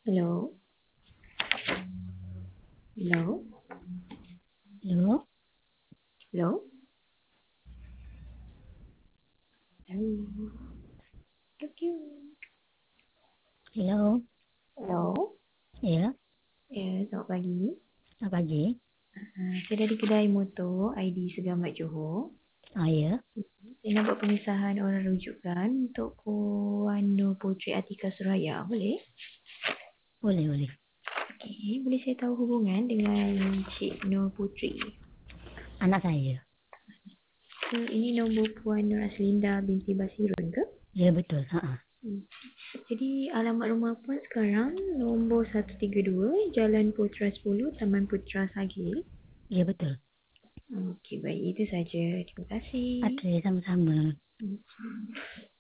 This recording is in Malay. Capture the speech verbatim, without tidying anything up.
Hello? Hello? Hello? Hello? Hello? Thank you. Hello? Hello? Ya, Ya, selamat pagi. selamat pagi. Uh, saya dari kedai motor I D Segamat Johor. Ah, ya, Saya nak buat pengesahan orang rujukan untuk Puan Nur Putri Atika Suraya. Boleh? boleh, boleh. Okey, boleh saya tahu hubungan dengan Cik Nur Putri? Anak saya. So, ini nombor Puan Nur Aslinda binti Basirun ke? Ya, betul. Ha, ha. Hmm. Jadi alamat rumah Puan sekarang nombor seratus tiga puluh dua Jalan Putra sepuluh Taman Putra Sagil. Ya, betul. Okey, baik. Itu saja. Terima kasih. Okey, sama-sama. Hmm.